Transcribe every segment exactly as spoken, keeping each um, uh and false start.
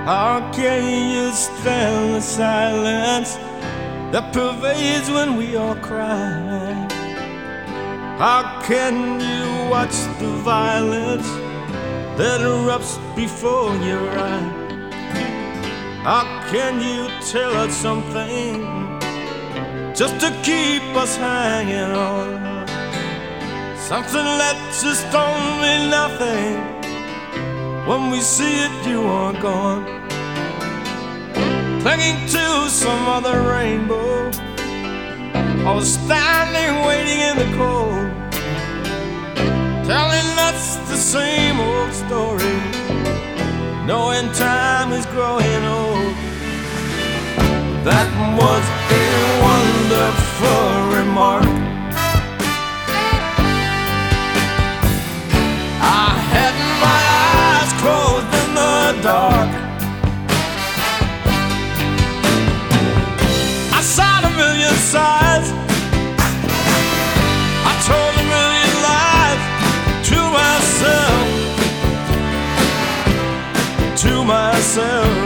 How can you stand the silence that pervades when we all cry? How can you watch the violence that erupts before your eyes? How can you tell us something just to keep us hanging on? Something that just don't mean nothing. When we see it, you are gone, clinging to some other rainbow, or standing waiting in the cold, telling us the same old story, knowing time is growing old. That was a wonderful remark. I had my eyes closed in the dark. I saw a million sides. I told a million lies to myself, to myself.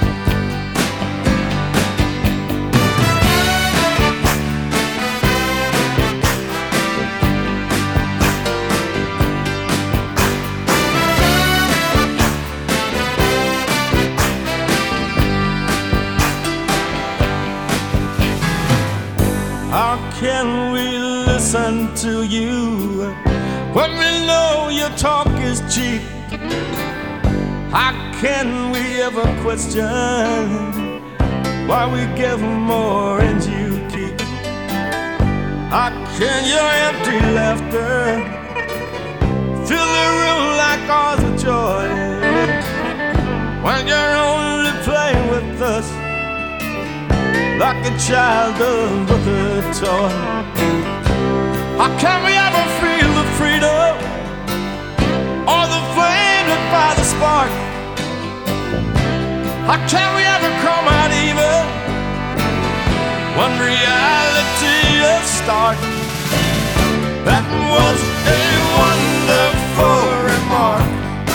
How can we listen to you when we know your talk is cheap? How can we ever question why we give more and you keep? How can your empty laughter fill the room like cause of joy when you're only playing with us like a child does with a toy? How can we ever feel the freedom or the flame that by the spark? How can we ever come out even when reality is stark? That was a wonderful remark.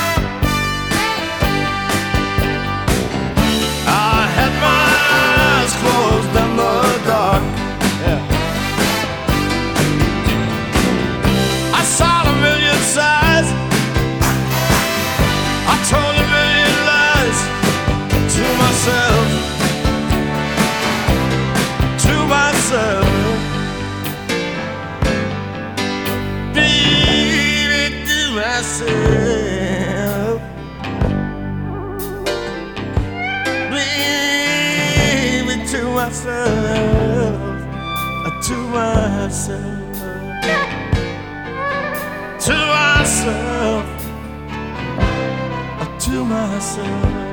I had my eyes closed in the dark. Yeah. I saw a million sides. I told a million lies to myself, to myself. Baby, to myself. Baby, to myself, to myself, to myself, to myself.